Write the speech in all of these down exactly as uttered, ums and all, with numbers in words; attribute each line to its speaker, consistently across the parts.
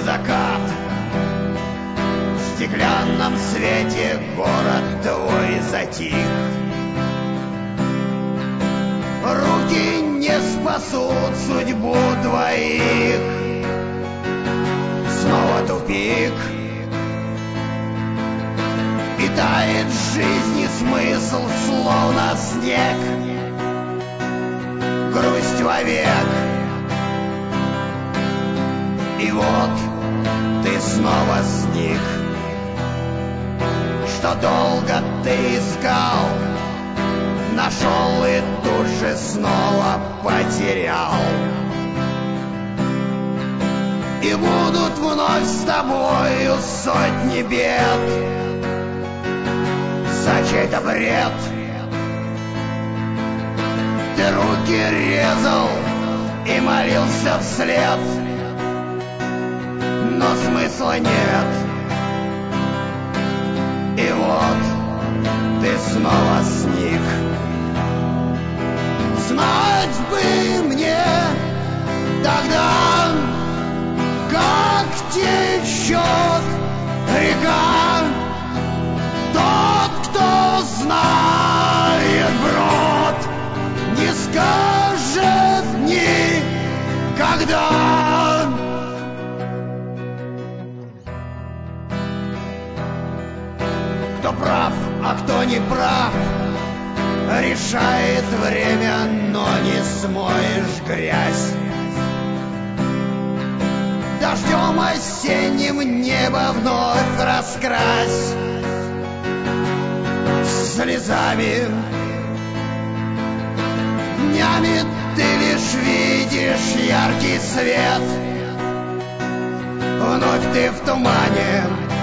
Speaker 1: закат. В стеклянном свете город твой затих. Руки не спасут судьбу двоих. Снова тупик. И тает жизни смысл, словно снег. Грусть вовек. И вот ты снова сник. Что долго ты искал, нашел и тут же снова потерял. И будут вновь с тобою сотни бед за чей-то бред. Ты руки резал и молился вслед, но смысла нет. И вот ты снова сник. Знать бы мне тогда, как течет река. Тот, кто знает брод, не скажет никогда. Кто прав, а кто не прав, решает время, но не смоешь грязь. Дождем осенним небо вновь раскрась. Слезами, днями ты лишь видишь яркий свет. Вновь ты в тумане,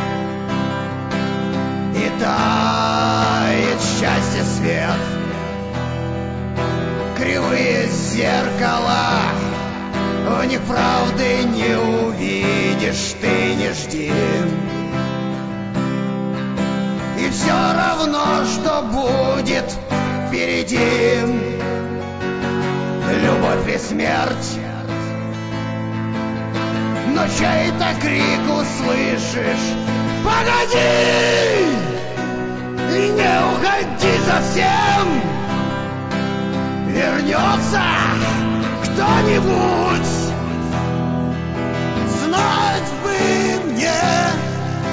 Speaker 1: и тает счастье свет. Кривые зеркала, в них правды не увидишь, ты не жди. И все равно, что будет впереди. Любовь и смерть. Но чей-то крик услышишь: погоди! И не уходи совсем. Вернется кто-нибудь. Знать бы мне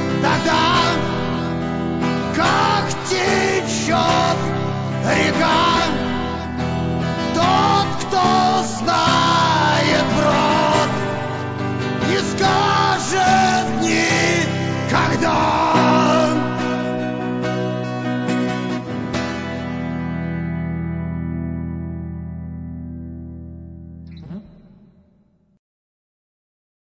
Speaker 1: тогда, как течет река.